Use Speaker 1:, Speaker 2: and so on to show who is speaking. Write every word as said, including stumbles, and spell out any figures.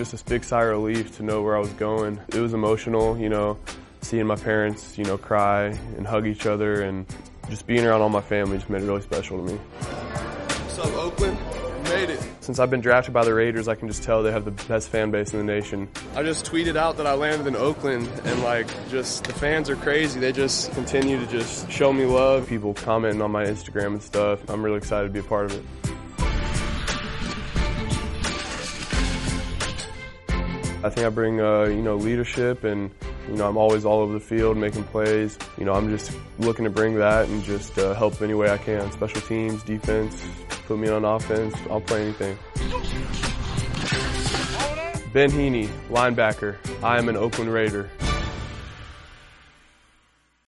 Speaker 1: just a big sigh of relief to know where I was going. It was emotional, you know, seeing my parents, you know, cry and hug each other, and just being around all my family just made it really special to me.
Speaker 2: What's up, Oakland? Made it.
Speaker 1: Since I've been drafted by the Raiders, I can just tell they have the best fan base in the nation.
Speaker 2: I just tweeted out that I landed in Oakland, and like, just the fans are crazy. They just continue to just show me love.
Speaker 1: People commenting on my Instagram and stuff. I'm really excited to be a part of it. I think I bring, uh, you know, leadership, and, you know, I'm always all over the field making plays. You know, I'm just looking to bring that and just uh, help any way I can. Special teams, defense, put me on offense, I'll play anything. Ben Heaney, linebacker. I am an Oakland Raider.